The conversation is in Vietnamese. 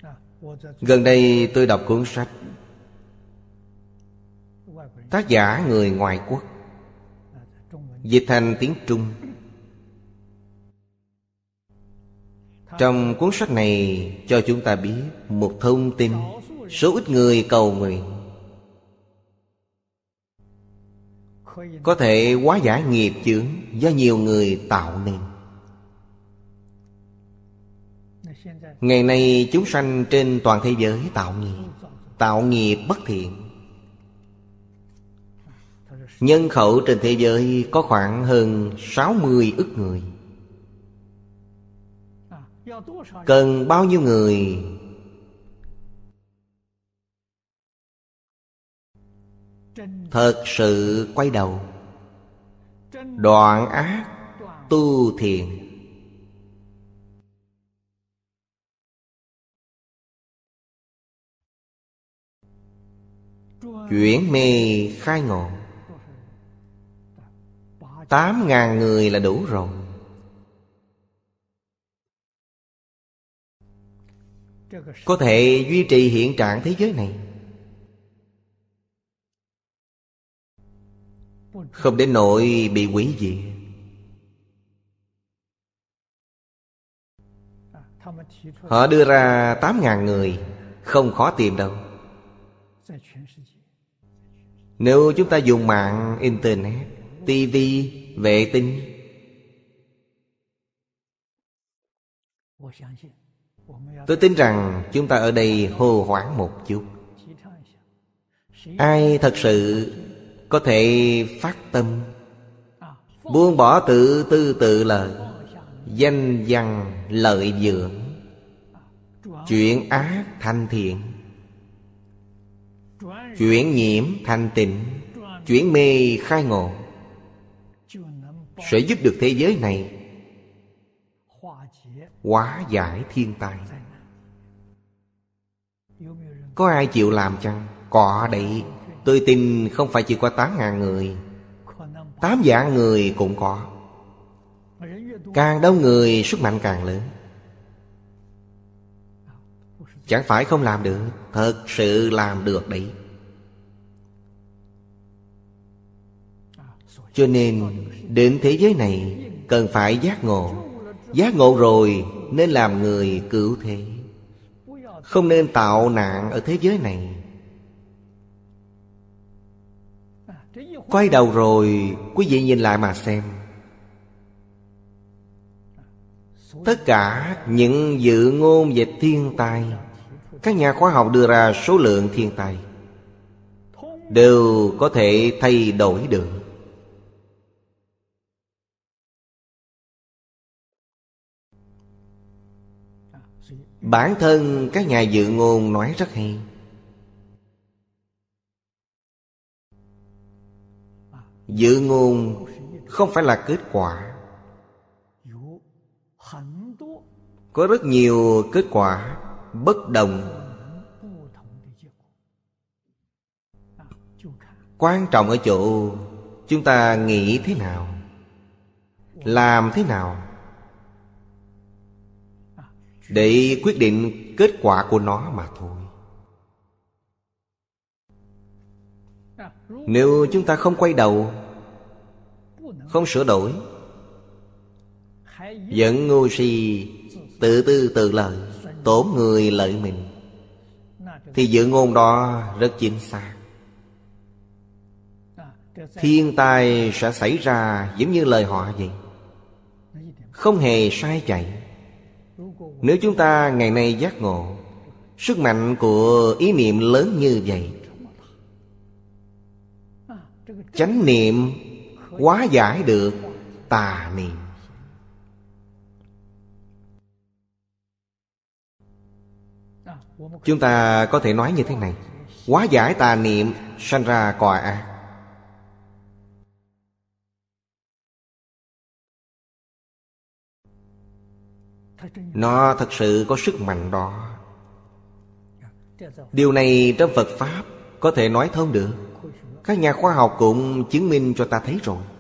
Gần đây tôi đọc cuốn sách, tác giả người ngoại quốc, dịch thành tiếng Trung. Trong cuốn sách này cho chúng ta biết một thông tin: số ít người cầu nguyện có thể hóa giải nghiệp chướng do nhiều người tạo nên. Ngày nay chúng sanh trên toàn thế giới tạo nghiệp bất thiện. Nhân khẩu trên thế giới có khoảng hơn 60 ức người. Cần bao nhiêu người thật sự quay đầu, đoạn ác tu thiện, chuyển mê khai ngộ? 8.000 người là đủ rồi. Có thể duy trì hiện trạng thế giới này, không đến nỗi bị hủy diệt. Họ đưa ra 8.000 người, không khó tìm đâu. Nếu chúng ta dùng mạng Internet, TV, vệ tinh, tôi tin rằng chúng ta ở đây hô hoáng một chút. Ai thật sự có thể phát tâm buông bỏ tự tư tự lợi, danh văn lợi dưỡng, chuyển ác thành thiện, chuyển nhiễm thành tịnh, chuyển mê khai ngộ, sẽ giúp được thế giới này hóa giải thiên tai. Có ai chịu làm chăng? Có đấy. Tôi tin không phải chỉ có 8.000 người, 8 vạn người cũng có. Càng đông người sức mạnh càng lớn. Chẳng phải không làm được, thật sự làm được đấy. Cho nên đến thế giới này cần phải giác ngộ. Giác ngộ rồi nên làm người cứu thế, không nên tạo nạn ở thế giới này. Quay đầu rồi, quý vị nhìn lại mà xem. Tất cả những dự ngôn về thiên tai, các nhà khoa học đưa ra số lượng thiên tai đều có thể thay đổi được. Bản thân các nhà dự ngôn nói rất hay. Dự ngôn không phải là kết quả. Có rất nhiều kết quả bất đồng. Quan trọng ở chỗ chúng ta nghĩ thế nào, làm thế nào để quyết định kết quả của nó mà thôi. Nếu chúng ta không quay đầu, không sửa đổi, vẫn ngu si tự tư tự lợi, tổn người lợi mình, thì dự ngôn đó rất chính xác. Thiên tai sẽ xảy ra giống như lời họ vậy, không hề sai chạy. Nếu chúng ta ngày nay giác ngộ, sức mạnh của ý niệm lớn như vậy, chánh niệm hóa giải được tà niệm. Chúng ta có thể nói như thế này: hóa giải tà niệm, sanh ra cõi ác. Nó thật sự có sức mạnh đó. Điều này trong Phật Pháp có thể nói thông được. Các nhà khoa học cũng chứng minh cho ta thấy rồi.